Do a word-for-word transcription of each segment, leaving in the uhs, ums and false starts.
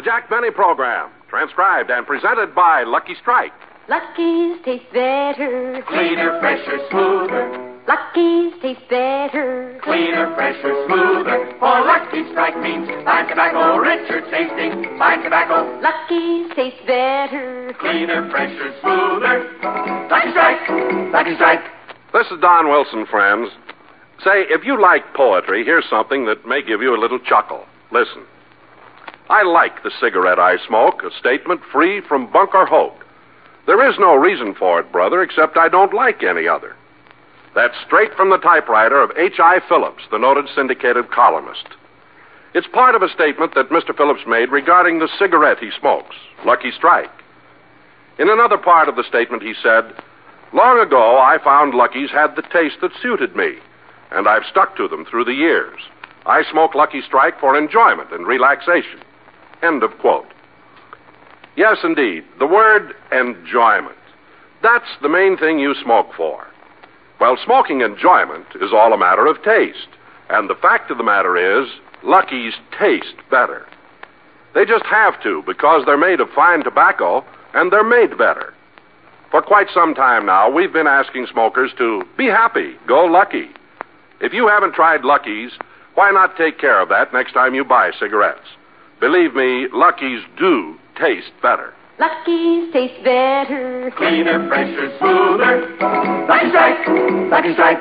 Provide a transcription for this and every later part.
Jack Benny program, transcribed and presented by Lucky Strike. Lucky's taste better. Cleaner, fresher, smoother. Lucky's taste better. Cleaner, fresher, smoother. For Lucky Strike means fine tobacco, richer tasting, fine tobacco. Lucky's taste better. Cleaner, fresher, smoother. Lucky Strike! Lucky Strike! This is Don Wilson, friends. Say, if you like poetry, here's something that may give you a little chuckle. Listen. I like the cigarette I smoke, a statement free from bunk or hope. There is no reason for it, brother, except I don't like any other. That's straight from the typewriter of H I Phillips, the noted syndicated columnist. It's part of a statement that Mister Phillips made regarding the cigarette he smokes, Lucky Strike. In another part of the statement, he said, long ago, I found Lucky's had the taste that suited me, and I've stuck to them through the years. I smoke Lucky Strike for enjoyment and relaxation. End of quote. Yes, indeed, the word enjoyment. That's the main thing you smoke for. Well, smoking enjoyment is all a matter of taste. And the fact of the matter is, Lucky's taste better. They just have to, because they're made of fine tobacco, and they're made better. For quite some time now, we've been asking smokers to be happy, go Lucky. If you haven't tried Lucky's, why not take care of that next time you buy cigarettes? Believe me, Lucky's do taste better. Lucky's taste better. Cleaner, fresher, smoother. Lucky Strike! Lucky Strike!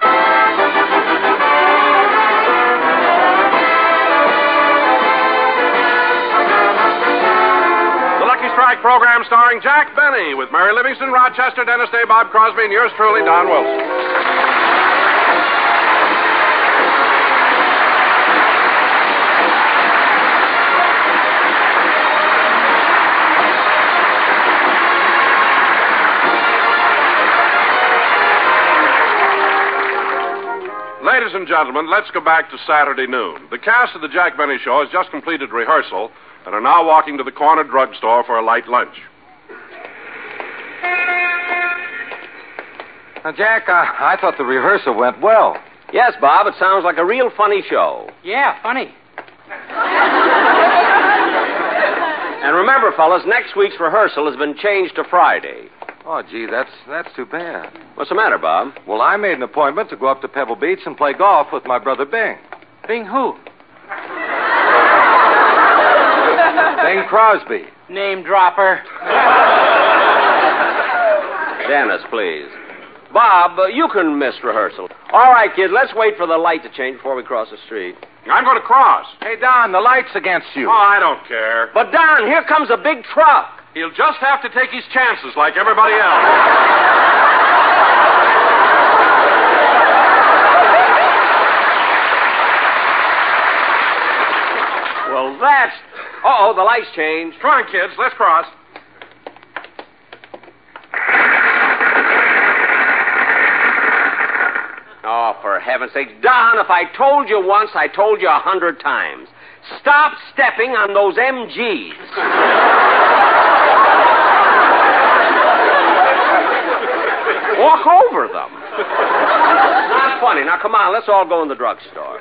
The Lucky Strike program starring Jack Benny with Mary Livingston, Rochester, Dennis Day, Bob Crosby, and yours truly, Don Wilson. Ladies and gentlemen, let's go back to Saturday noon. The cast of the Jack Benny Show has just completed rehearsal and are now walking to the corner drugstore for a light lunch. Now, Jack, uh, I thought the rehearsal went well. Yes, Bob, it sounds like a real funny show. Yeah, funny. And remember, fellas, next week's rehearsal has been changed to Friday. Oh, gee, that's that's too bad. What's the matter, Bob? Well, I made an appointment to go up to Pebble Beach and play golf with my brother Bing. Bing who? Bing Crosby. Name dropper. Dennis, please. Bob, uh, you can miss rehearsal. All right, kids, let's wait for the light to change before we cross the street. I'm going to cross. Hey, Don, the light's against you. Oh, I don't care. But, Don, here comes a big truck. He'll just have to take his chances like everybody else. Well, that's... Uh-oh, the lights changed. Come on, kids, let's cross. Oh, for heaven's sake. Don, if I told you once, I told you a hundred times. Stop stepping on those M Gs. Walk over them. Not funny. Now, come on, let's all go in the drugstore.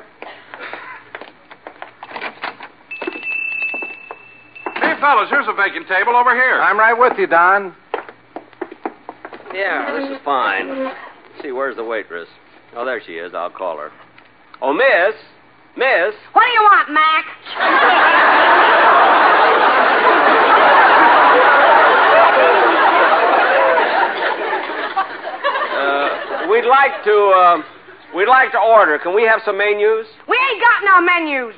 Hey, fellas, here's a vacant table over here. I'm right with you, Don. Yeah, this is fine. Let's see, where's the waitress? Oh, there she is. I'll call her. Oh, miss. Miss. What do you want, Mac? uh, we'd like to, uh, we'd like to order. Can we have some menus? We ain't got no menus.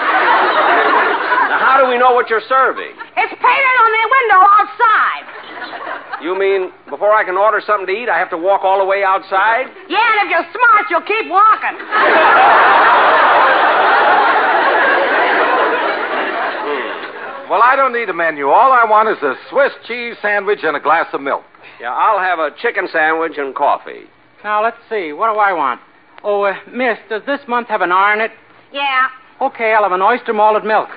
Now, how do we know what you're serving? It's painted on the window outside. You mean before I can order something to eat, I have to walk all the way outside? Yeah, and if you're smart, you'll keep walking. Well, I don't need a menu. All I want is a Swiss cheese sandwich and a glass of milk. Yeah, I'll have a chicken sandwich and coffee. Now, let's see. What do I want? Oh, uh, miss, does this month have an R in it? Yeah. Okay, I'll have an oyster malted milk.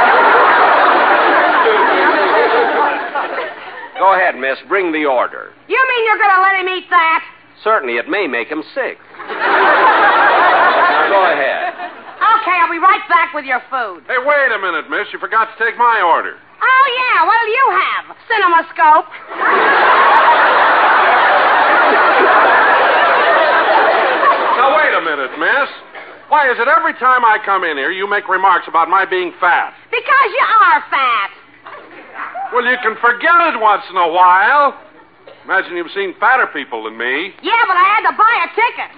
Go ahead, miss. Bring the order. You mean you're going to let him eat that? Certainly, it may make him sick. Now, go ahead. Okay, I'll be right back with your food. Hey, wait a minute, miss. You forgot to take my order. Oh, yeah. What'll you have? CinemaScope. Now, wait a minute, miss. Why is it every time I come in here you make remarks about my being fat? Because you are fat. Well, you can forget it once in a while. Imagine you've seen fatter people than me. Yeah, but I had to buy a ticket.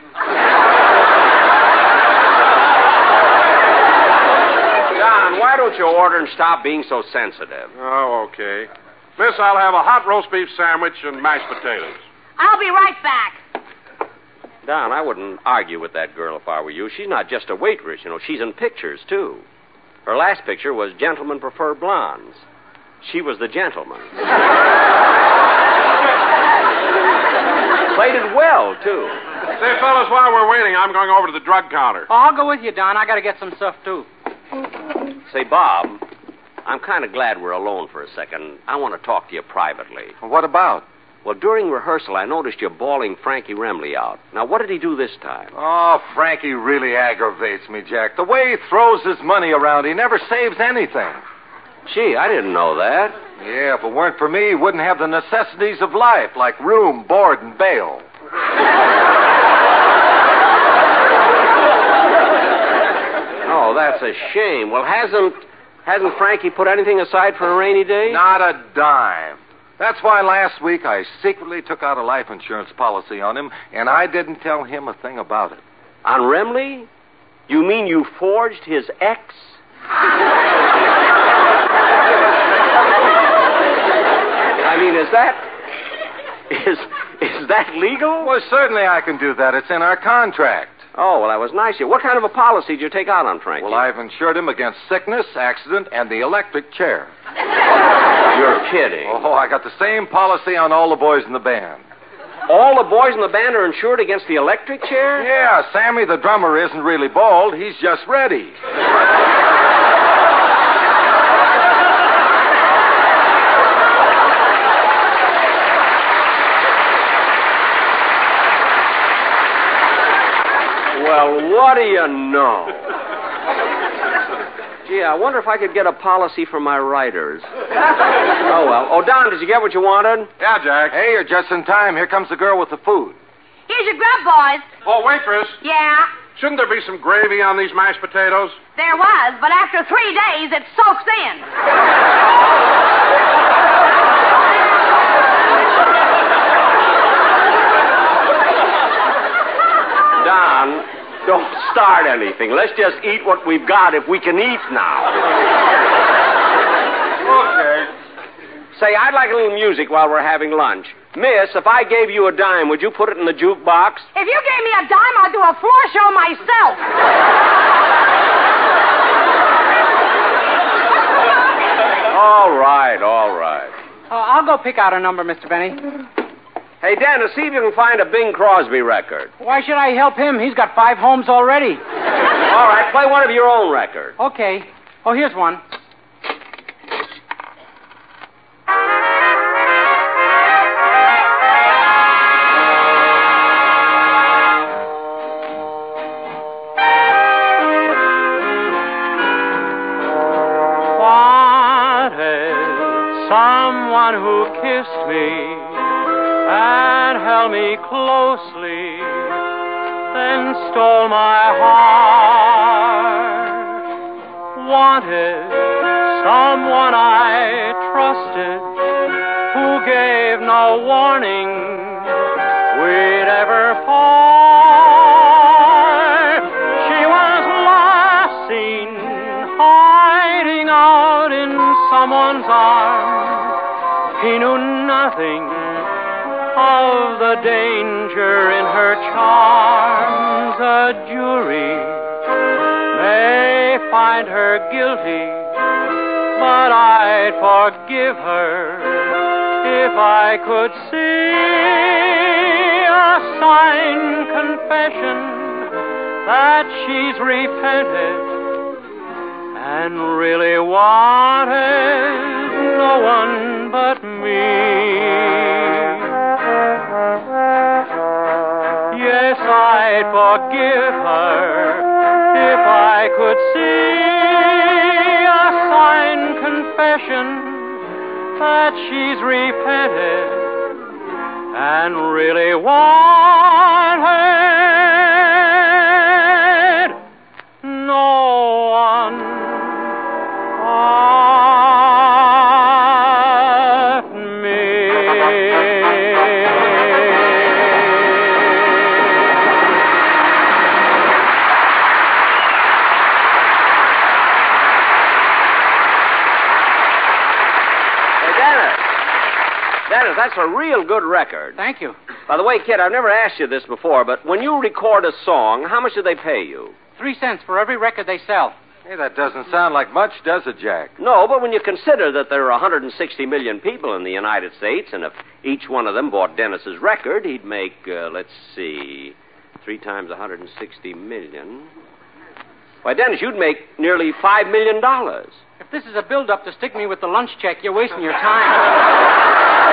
Don, why don't you order and stop being so sensitive? Oh, okay. Miss, I'll have a hot roast beef sandwich and mashed potatoes. I'll be right back. Don, I wouldn't argue with that girl if I were you. She's not just a waitress, you know. She's in pictures, too. Her last picture was Gentlemen Prefer Blondes. She was the gentleman. Played it well, too. Say, fellas, while we're waiting, I'm going over to the drug counter. Oh, I'll go with you, Don. I got to get some stuff, too. Say, Bob, I'm kind of glad we're alone for a second. I want to talk to you privately. What about? Well, during rehearsal, I noticed you bawling Frankie Remley out. Now, what did he do this time? Oh, Frankie really aggravates me, Jack. The way he throws his money around, he never saves anything. Gee, I didn't know that. Yeah, if it weren't for me, he wouldn't have the necessities of life, like room, board, and bail. Oh, that's a shame. Well, hasn't hasn't Frankie put anything aside for a rainy day? Not a dime. That's why last week I secretly took out a life insurance policy on him, and I didn't tell him a thing about it. On Remley? You mean you forged his ex? I mean, is that... Is, is that legal? Well, certainly I can do that. It's in our contract. Oh, well, that was nice of you. What kind of a policy did you take out on Frankie? Well, I've insured him against sickness, accident, and the electric chair. You're kidding. Oh, I got the same policy on all the boys in the band. All the boys in the band are insured against the electric chair? Yeah, Sammy the drummer isn't really bald. He's just ready. Well, what do you know? Gee, I wonder if I could get a policy for my writers. Oh, well. Oh, Don, did you get what you wanted? Yeah, Jack. Hey, you're just in time. Here comes the girl with the food. Here's your grub, boys. Oh, waitress. Yeah, Shouldn't there be some gravy on these mashed potatoes? there was, but after three days, it soaks in. Don, don't start anything. Let's just eat what we've got if we can eat now. Okay. Say, I'd like a little music while we're having lunch. Miss, if I gave you a dime, would you put it in the jukebox? If you gave me a dime, I'll do a floor show myself. All right, all right. Oh, I'll go pick out a number, Mister Benny. Hey, Dennis, see if you can find a Bing Crosby record. Why should I help him? He's got five homes already. All right, play one of your own records. Okay. Oh, here's one. Someone who kissed me and held me closely, then stole my heart. Wanted someone I trusted, who gave no warning we'd ever part. She was last seen hiding out in someone's arms. He knew nothing of the danger in her charms. A jury may find her guilty, but I'd forgive her if I could see a signed confession that she's repented and really wanted no one but me. Yes, I'd forgive her if I could could see a signed confession that she's repented and really wanted no one but me. Dennis, that's a real good record. Thank you. By the way, kid, I've never asked you this before, but when you record a song, how much do they pay you? Three cents for every record they sell. Hey, that doesn't sound like much, does it, Jack? No, but when you consider that there are one hundred sixty million people in the United States, and if each one of them bought Dennis's record, he'd make, uh, let's see, three times one hundred sixty million. Why, Dennis, you'd make nearly five million dollars. If this is a build-up to stick me with the lunch check, you're wasting your time.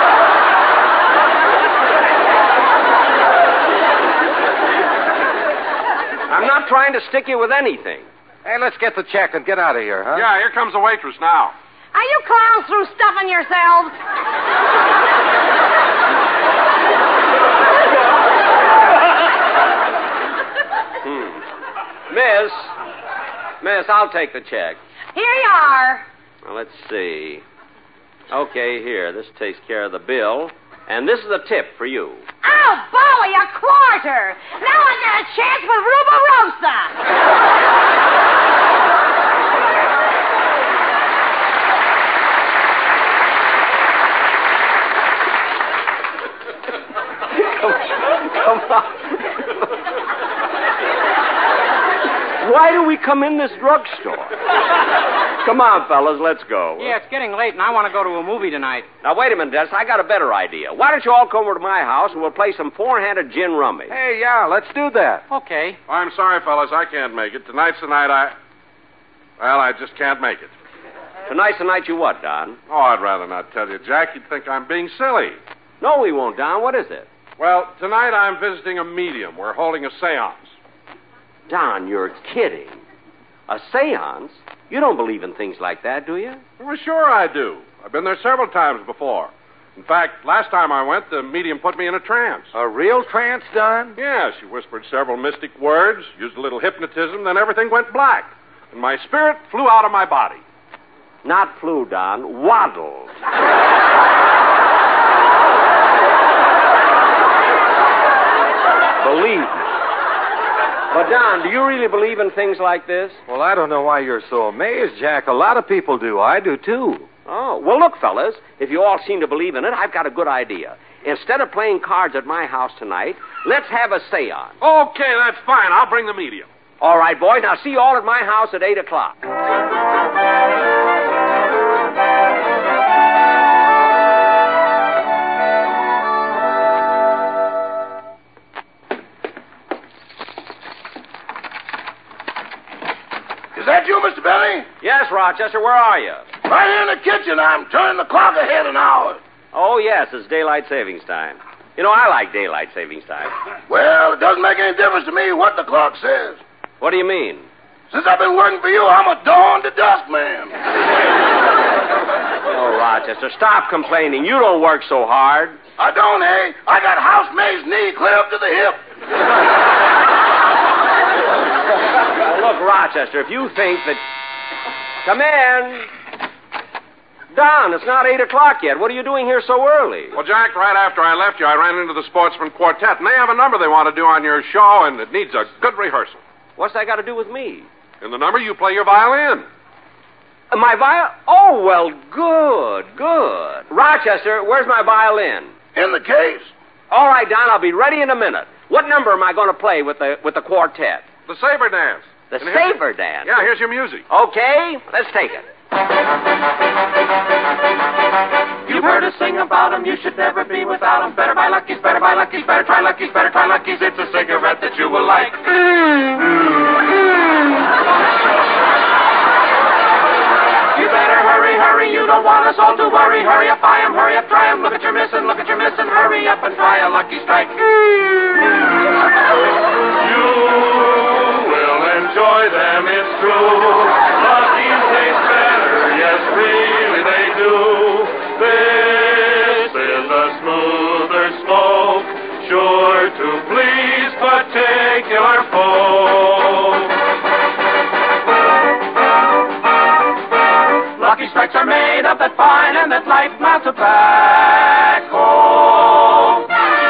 I'm not trying to stick you with anything. Hey, let's get the check and get out of here, huh? Yeah, here comes the waitress now. Are you clowns through stuffing yourselves? Hmm. Miss, Miss, I'll take the check. Here you are. Well, let's see. Okay, here. This takes care of the bill. And this is a tip for you. Oh, Bowie, a quarter. Now I got a chance with Rubarosa. Come on. Why do we come in this drugstore? Come on, fellas, let's go. Yeah, it's getting late, and I want to go to a movie tonight. Now, wait a minute, Dennis. I got a better idea. Why don't you all come over to my house, and we'll play some four-handed gin rummy. Hey, yeah, let's do that. Okay. Oh, I'm sorry, fellas. I can't make it. Tonight's the night I... Well, I just can't make it. Tonight's the night you what, Don? Oh, I'd rather not tell you, Jack. You'd think I'm being silly. No, we won't, Don. What is it? Well, tonight I'm visiting a medium. We're holding a seance. Don, you're kidding. A seance? You don't believe in things like that, do you? Well, sure I do. I've been there several times before. In fact, last time I went, the medium put me in a trance. A real trance, Don? Yeah, she whispered several mystic words, used a little hypnotism, then everything went black. And my spirit flew out of my body. Not flew, Don. Waddled. Believe me. But, Don, do you really believe in things like this? Well, I don't know why you're so amazed, Jack. A lot of people do. I do, too. Oh, well, look, fellas, if you all seem to believe in it, I've got a good idea. Instead of playing cards at my house tonight, let's have a seance. Okay, that's fine. I'll bring the medium. All right, boys. Now, see you all at my house at eight o'clock. Is that you, Mister Benny? Yes, Rochester, where are you? Right here in the kitchen. I'm turning the clock ahead an hour. Oh, yes, it's daylight savings time. You know, I like daylight savings time. Well, it doesn't make any difference to me what the clock says. What do you mean? Since I've been working for you, I'm a dawn to dusk man. Oh, Rochester, stop complaining. You don't work so hard. I don't, eh? I got housemaid's knee clear up to the hip. Well, look, Rochester, if you think that... Come in. Don, it's not eight o'clock yet. What are you doing here so early? Well, Jack, right after I left you, I ran into the Sportsman Quartet, and they have a number they want to do on your show, and it needs a good rehearsal. What's that got to do with me? In the number, you play your violin. Uh, my violin? Oh, well, good, good. Rochester, where's my violin? In the case. All right, Don, I'll be ready in a minute. What number am I going to play with the with the quartet? The Saber Dance. The And here's- Saber Dance? Yeah, here's your music. Okay, let's take it. You've heard us sing about 'em, you should never be without 'em. Better buy Lucky's, better buy Lucky's, better try Lucky's, better try Lucky's. It's a cigarette that you will like. You better hurry, hurry, you don't want us all to worry. Hurry up, buy 'em, hurry up, try 'em. Look at your missing, look at your missing. Hurry up and try a Lucky Strike. You will enjoy them, it's true. Lucky's taste better, yes, really they do. This is a smoother smoke, sure to please particular folk. Lucky Strikes are made of that fine and that light mild tobacco.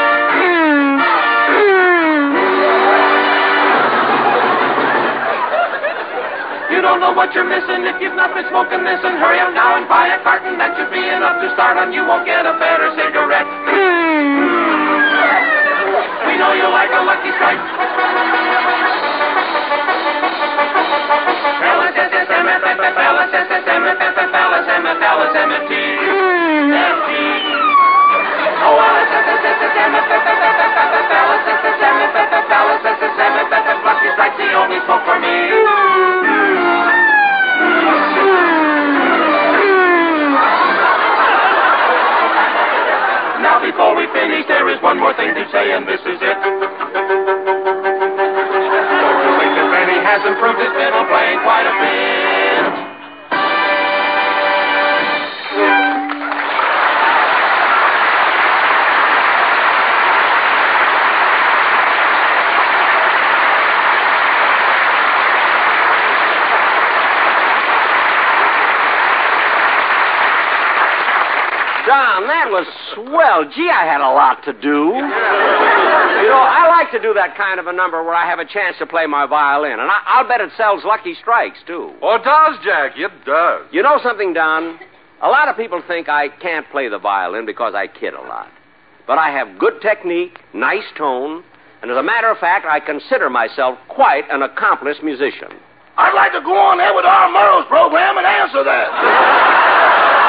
You don't know what you're missing if you've not been smoking this, and hurry up now and buy a carton. That should be enough to start on. You won't get a better cigarette. We know you like a Lucky Strike. Lucky Strike's the only smoke for me. Now before we finish, there is one more thing to say, and this is it. Doctor Lincoln Benny has improved his fiddle playing quite a bit. Don, that was swell. Gee, I had a lot to do. You know, I like to do that kind of a number where I have a chance to play my violin, and I- I'll bet it sells Lucky Strikes, too. Oh, it does, Jack. It does. You know something, Don? A lot of people think I can't play the violin because I kid a lot. But I have good technique, nice tone, and as a matter of fact, I consider myself quite an accomplished musician. I'd like to go on there with our Murrow's program and answer that.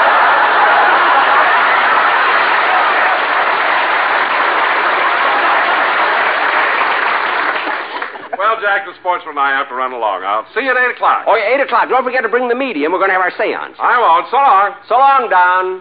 Well, Jack, the sportsman and I have to run along. I'll see you at eight o'clock. Oh, yeah, eight o'clock. Don't forget to bring the medium. We're going to have our seance. I won't. So long. So long, Don.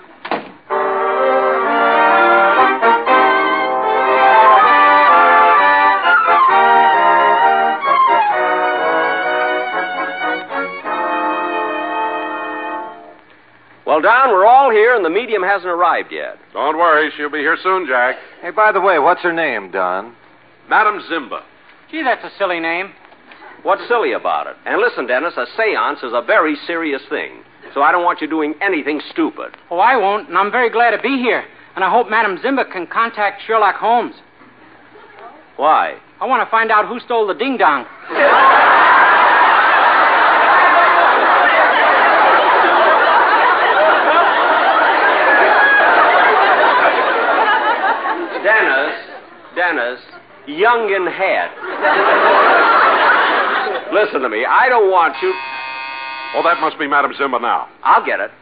Well, Don, we're all here, and the medium hasn't arrived yet. Don't worry. She'll be here soon, Jack. Hey, by the way, what's her name, Don? Madam Zimba. Gee, that's a silly name. What's silly about it? And listen, Dennis, a seance is a very serious thing. So I don't want you doing anything stupid. Oh, I won't, and I'm very glad to be here. And I hope Madam Zimba can contact Sherlock Holmes. Why? I want to find out who stole the ding-dong. Dennis, Dennis, young in head. Listen to me. I don't want you... Oh, that must be Madam Zimba now. I'll get it.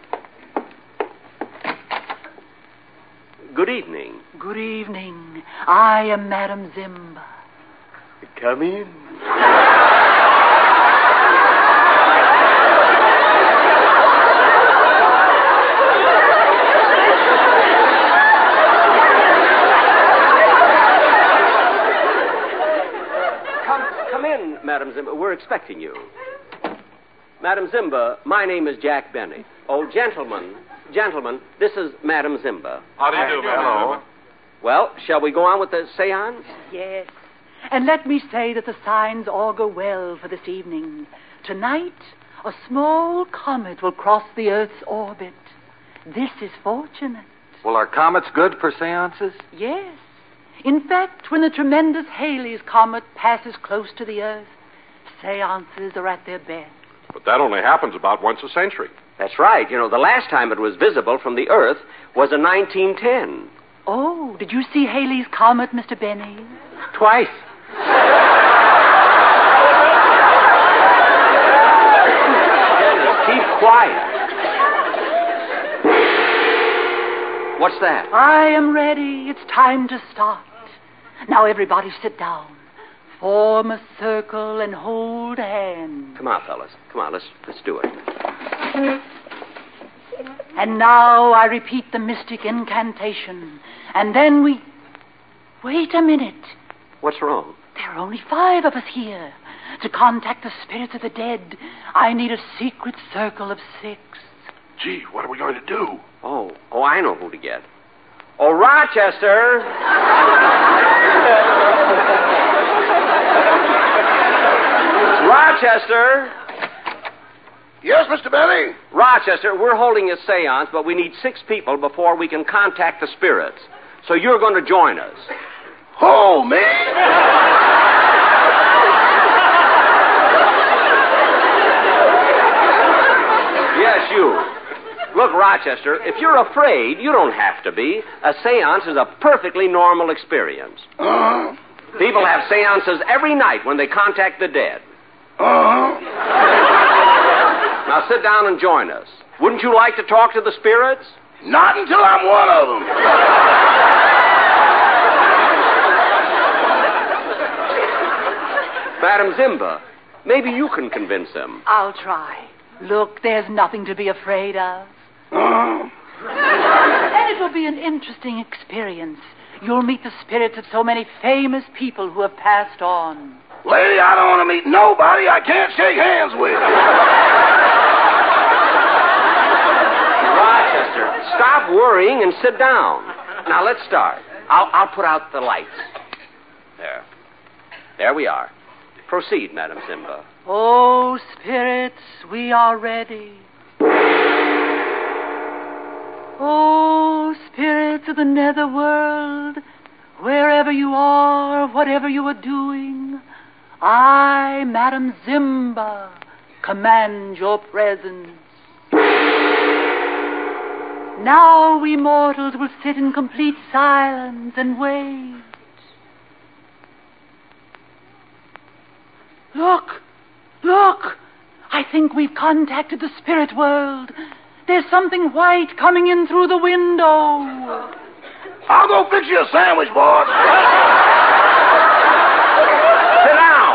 Good evening. Good evening. I am Madam Zimba. Come in. Madam Zimba, we're expecting you. Madam Zimba, my name is Jack Benny. Oh, gentlemen, gentlemen, this is Madam Zimba. How do you do, Madam Zimba? Well, shall we go on with the seance? Yes. And let me say that the signs all go well for this evening. Tonight, a small comet will cross the Earth's orbit. This is fortunate. Well, are comets good for seances? Yes. In fact, when the tremendous Halley's Comet passes close to the Earth, seances are at their best. But that only happens about once a century. That's right. You know, the last time it was visible from the Earth was in nineteen ten. Oh, did you see Halley's Comet, Mister Benny? Twice. Dennis, keep quiet. What's that? I am ready. It's time to start. Now, everybody sit down. Form a circle and hold hands. Come on, fellas. Come on, let's let's do it. And now I repeat the mystic incantation. And then we... Wait a minute. What's wrong? There are only five of us here. To contact the spirits of the dead, I need a secret circle of six. Gee, what are we going to do? Oh, oh, I know who to get. Oh, Rochester. Rochester. Yes, Mister Benny? Rochester, we're holding a seance, but we need six people before we can contact the spirits. So you're going to join us. Oh, me? Yes, you. Look, Rochester, if you're afraid, you don't have to be. A seance is a perfectly normal experience. Uh-huh. People have seances every night when they contact the dead. Uh-huh. Now sit down and join us. Wouldn't you like to talk to the spirits? Not until I'm one of them. Madam Zimba, maybe you can convince them. I'll try. Look, there's nothing to be afraid of. Uh-huh. And it will be an interesting experience. You'll meet the spirits of so many famous people who have passed on. Lady, I don't want to meet nobody I can't shake hands with. Rochester, stop worrying and sit down. Now, let's start. I'll, I'll put out the lights. There. There we are. Proceed, Madam Zimba. Oh, spirits, we are ready. Oh, spirits of the netherworld, wherever you are, whatever you are doing, I, Madam Zimba, command your presence. Now we mortals will sit in complete silence and wait. Look! Look! I think we've contacted the spirit world. There's something white coming in through the window. I'll go fix you a sandwich, boss. Sit down.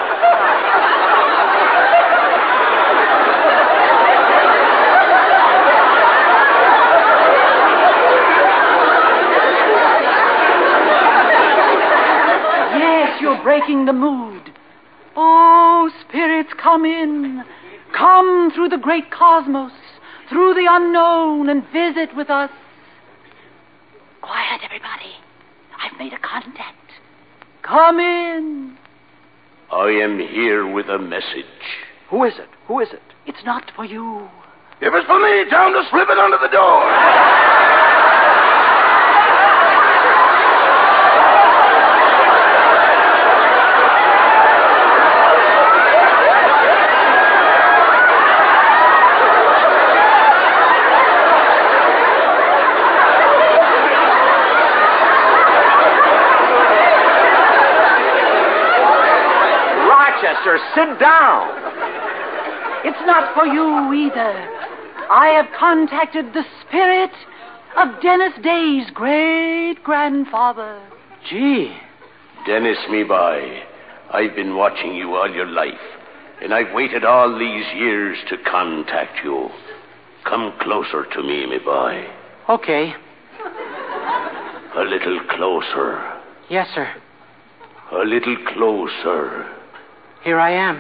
Yes, you're breaking the mood. Oh, spirits, come in. Come through the great cosmos, through the unknown, and visit with us. Quiet, everybody. I've made a contact. Come in. I am here with a message. Who is it? Who is it? It's not for you. If it's for me, tell him to slip it under the door. Rochester, sit down. It's not for you either. I have contacted the spirit of Dennis Day's great-grandfather. Gee. Dennis, me boy, I've been watching you all your life, and I've waited all these years to contact you. Come closer to me, me boy. Okay. A little closer. Yes, sir. A little closer. Here I am.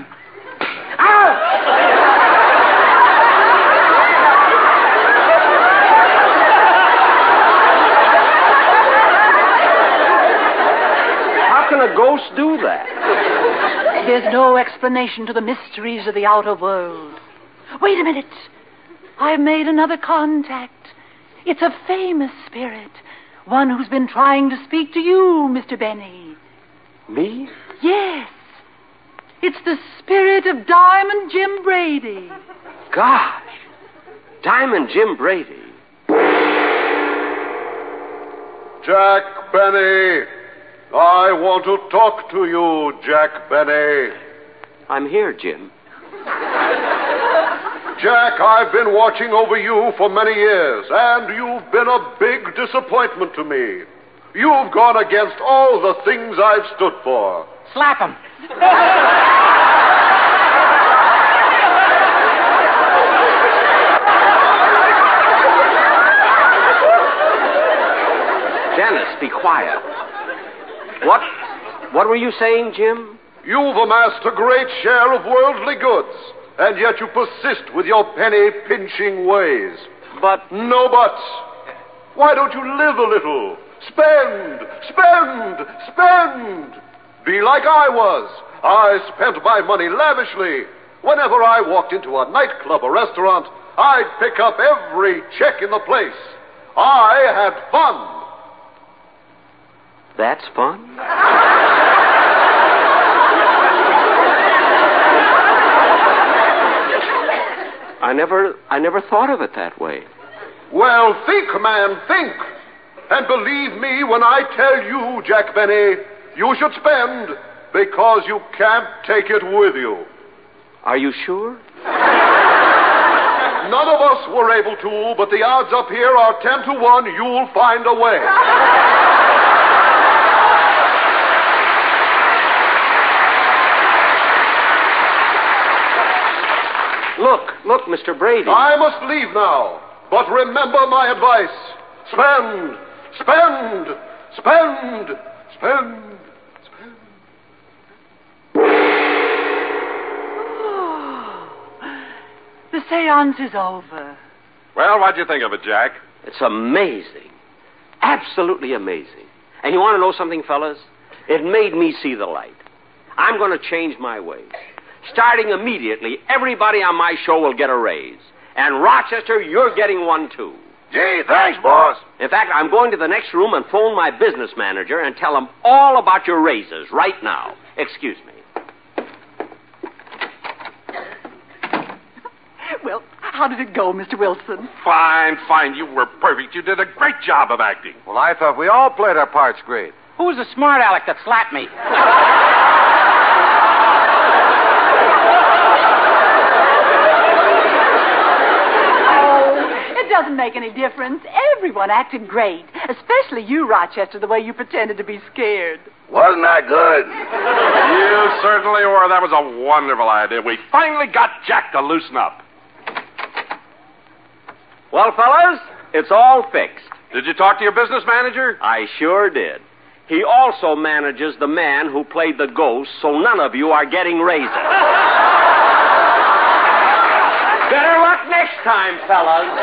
How can a ghost do that? There's no explanation to the mysteries of the outer world. Wait a minute. I've made another contact. It's a famous spirit. One who's been trying to speak to you, Mister Benny. Me? Yes. It's the spirit of Diamond Jim Brady. Gosh. Diamond Jim Brady. Jack Benny. I want to talk to you, Jack Benny. I'm here, Jim. Jack, I've been watching over you for many years, and you've been a big disappointment to me. You've gone against all the things I've stood for. Slap him. Dennis, be quiet. What? What were you saying, Jim? You've amassed a great share of worldly goods, and yet you persist with your penny-pinching ways. But... No buts. Why don't you live a little? Spend, spend, spend. Be like I was. I spent my money lavishly. Whenever I walked into a nightclub or restaurant, I'd pick up every check in the place. I had fun. That's fun? I never, I never thought of it that way. Well, think, man, think. And believe me when I tell you, Jack Benny, you should spend because you can't take it with you. Are you sure? None of us were able to, but the odds up here are ten to one you'll find a way. Look, look, Mister Brady. I must leave now, but remember my advice. Spend, spend, spend, spend, spend. The seance is over. Well, what'd you think of it, Jack? It's amazing. Absolutely amazing. And you want to know something, fellas? It made me see the light. I'm going to change my ways. Starting immediately, everybody on my show will get a raise. And Rochester, you're getting one, too. Gee, thanks, boss. In fact, I'm going to the next room and phone my business manager and tell him all about your raises right now. Excuse me. Well, how did it go, Mister Wilson? Fine, fine. You were perfect. You did a great job of acting. Well, I thought we all played our parts great. Who was the smart aleck that slapped me? It doesn't make any difference. Everyone acted great, especially you, Rochester, the way you pretended to be scared. Wasn't that good? You certainly were. That was a wonderful idea. We finally got Jack to loosen up. Well, fellas, it's all fixed. Did you talk to your business manager? I sure did. He also manages the man who played the ghost, so none of you are getting raises. Better luck next time, fellas.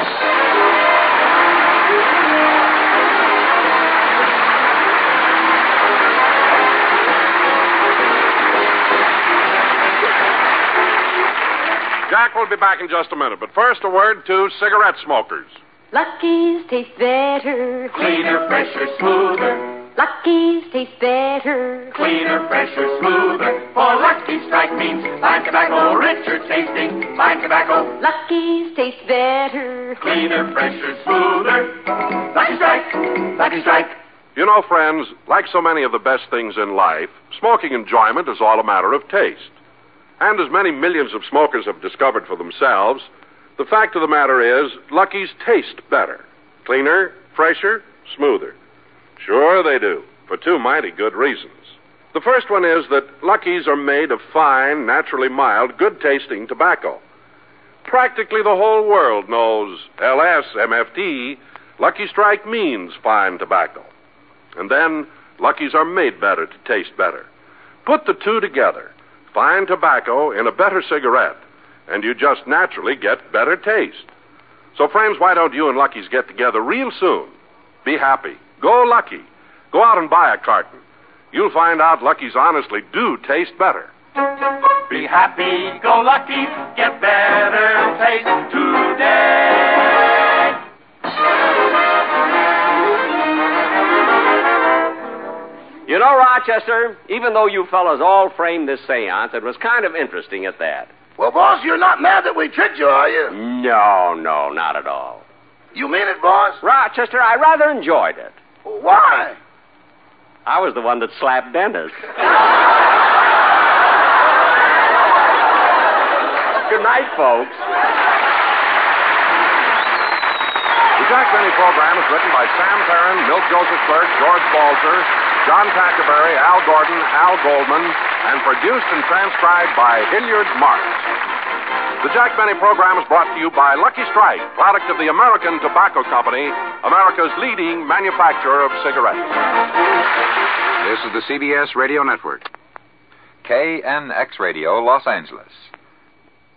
Jack will be back in just a minute, but first a word to cigarette smokers. Lucky's taste better. Cleaner, fresher, smoother. Lucky's taste better. Cleaner, fresher, smoother. For Lucky Strike means fine tobacco, richer tasting, fine tobacco. Lucky's taste better. Cleaner, fresher, smoother. Lucky Strike, Lucky Strike. You know, friends, like so many of the best things in life, smoking enjoyment is all a matter of taste. And as many millions of smokers have discovered for themselves, the fact of the matter is, Lucky's taste better. Cleaner, fresher, smoother. Sure they do, for two mighty good reasons. The first one is that Lucky's are made of fine, naturally mild, good-tasting tobacco. Practically the whole world knows L S M F T, Lucky Strike means fine tobacco. And then, Lucky's are made better to taste better. Put the two together, fine tobacco in a better cigarette, and you just naturally get better taste. So, friends, why don't you and Lucky's get together real soon? Be happy. Go Lucky. Go out and buy a carton. You'll find out Lucky's honestly do taste better. Be happy, go Lucky, get better taste today. You know, Rochester, even though you fellas all framed this seance, it was kind of interesting at that. Well, boss, you're not mad that we tricked you, are you? No, no, not at all. You mean it, boss? Rochester, I rather enjoyed it. Why? I was the one that slapped Dennis. Good night, folks. The Jack Benny program is written by Sam Perrin, Milt Joseph Burke, George Balzer, John Tackerberry, Al Gordon, Al Goldman, and produced and transcribed by Hilliard Marks. The Jack Benny program is brought to you by Lucky Strike, product of the American Tobacco Company, America's leading manufacturer of cigarettes. This is the C B S Radio Network. K N X Radio, Los Angeles.